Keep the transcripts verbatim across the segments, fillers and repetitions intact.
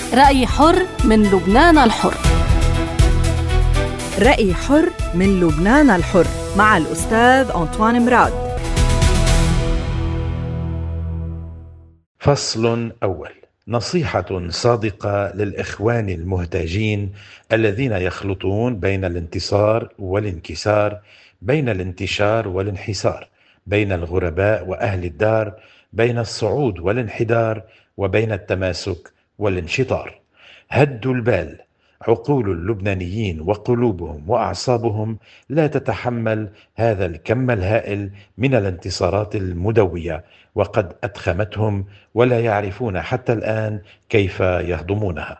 رأي حر من لبنان الحر. رأي حر من لبنان الحر مع الأستاذ أنطوان مراد. فصل أول. نصيحة صادقة للإخوان المهتاجين الذين يخلطون بين الانتصار والانكسار، بين الانتشار والانحسار، بين الغرباء وأهل الدار، بين الصعود والانحدار، وبين التماسك والانشطار. هدوا البال. عقول اللبنانيين وقلوبهم وأعصابهم لا تتحمل هذا الكم الهائل من الانتصارات المدوية، وقد أدخمتهم ولا يعرفون حتى الآن كيف يهضمونها.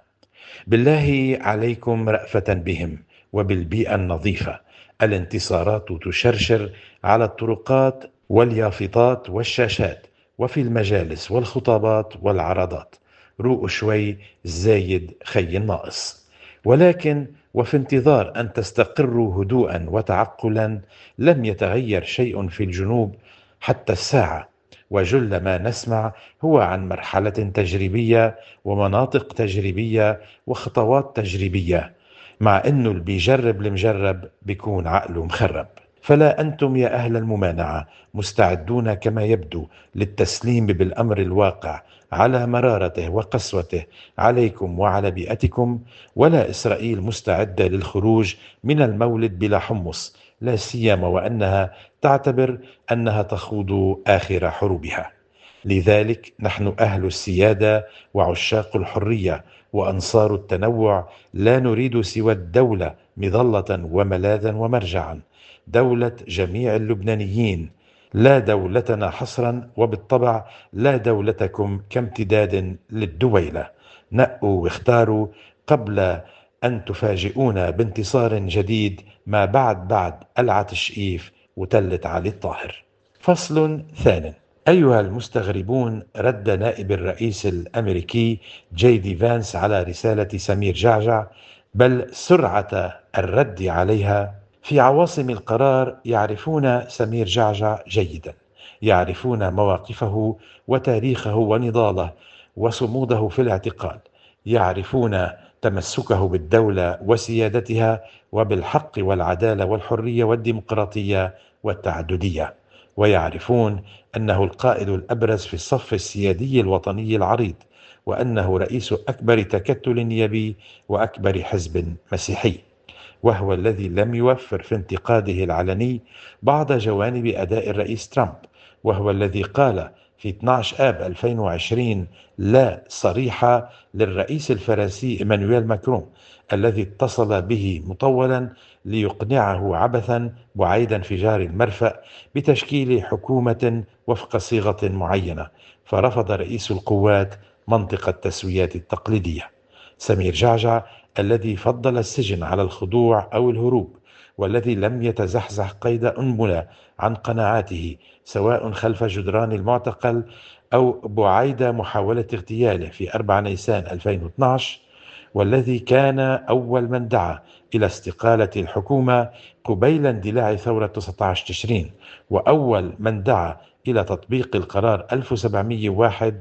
بالله عليكم رأفة بهم وبالبيئة النظيفة. الانتصارات تشرشر على الطرقات واليافطات والشاشات وفي المجالس والخطابات والعرضات. روقوا شوي، زايد خي الناقص. ولكن وفي انتظار أن تستقروا هدوءا وتعقلا لم يتغير شيء في الجنوب حتى الساعة، وجل ما نسمع هو عن مرحلة تجريبية ومناطق تجريبية وخطوات تجريبية، مع أنه اللي بيجرب المجرب بيكون عقله مخرب. فلا أنتم يا أهل الممانعة مستعدون كما يبدو للتسليم بالأمر الواقع على مرارته وقسوته عليكم وعلى بيئتكم، ولا إسرائيل مستعدة للخروج من المولد بلا حمص، لا سيما وأنها تعتبر أنها تخوض آخر حروبها. لذلك نحن أهل السيادة وعشاق الحرية وأنصار التنوع لا نريد سوى الدولة مظلة وملاذا ومرجعا، دولة جميع اللبنانيين، لا دولتنا حصرا، وبالطبع لا دولتكم كامتداد للدويلة. نقوا واختاروا قبل أن تفاجئونا بانتصار جديد ما بعد بعد قلعة الشقيف وتلت علي الطاهر. فصل ثانٍ. أيها المستغربون، رد نائب الرئيس الأمريكي جي دي فانس على رسالة سمير جعجع، بل سرعة الرد عليها. في عواصم القرار يعرفون سمير جعجع جيدا، يعرفون مواقفه وتاريخه ونضاله وصموده في الاعتقال، يعرفون تمسكه بالدولة وسيادتها وبالحق والعدالة والحرية والديمقراطية والتعددية، ويعرفون أنه القائد الأبرز في الصف السيادي الوطني العريض، وأنه رئيس أكبر تكتل نيابي وأكبر حزب مسيحي، وهو الذي لم يوفر في انتقاده العلني بعض جوانب أداء الرئيس ترامب، وهو الذي قال في اثني عشر آب ألفين وعشرين لا صريحة للرئيس الفرنسي إيمانويل ماكرون، الذي اتصل به مطولا ليقنعه عبثا بعيد انفجار المرفأ بتشكيل حكومة وفق صيغة معينة، فرفض رئيس القوات منطق التسويات التقليدية. سمير جعجع الذي فضل السجن على الخضوع أو الهروب، والذي لم يتزحزح قيد أنملة عن قناعاته سواء خلف جدران المعتقل أو بعيد محاولة اغتياله في أربعة نيسان ألفين واثني عشر، والذي كان أول من دعا إلى استقالة الحكومة قبيل اندلاع ثورة تسعة عشر تشرين، وأول من دعا إلى تطبيق القرار ألف وسبعمئة وواحد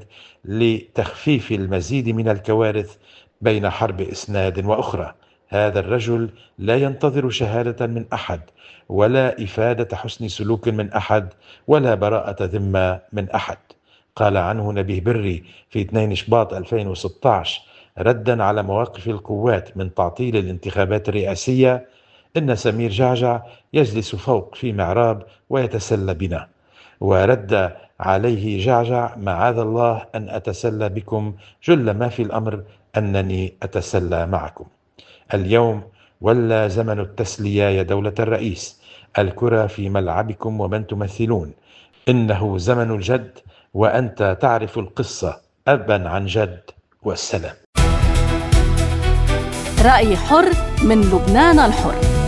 لتخفيف المزيد من الكوارث بين حرب إسناد وأخرى. هذا الرجل لا ينتظر شهادة من أحد، ولا إفادة حسن سلوك من أحد، ولا براءة ذمة من أحد. قال عنه نبيه بري في اثنين شباط ألفين وستة عشر ردا على مواقف القوات من تعطيل الانتخابات الرئاسية: إن سمير جعجع يجلس فوق في معراب ويتسلى بنا. ورد عليه جعجع: معاذ الله أن أتسلى بكم، جل ما في الأمر أنني أتسلى معكم. اليوم ولا زمن التسلية يا دولة الرئيس، الكرة في ملعبكم ومن تمثلون. إنه زمن الجد، وأنت تعرف القصة أبا عن جد، والسلام. رأي حر من لبنان الحر.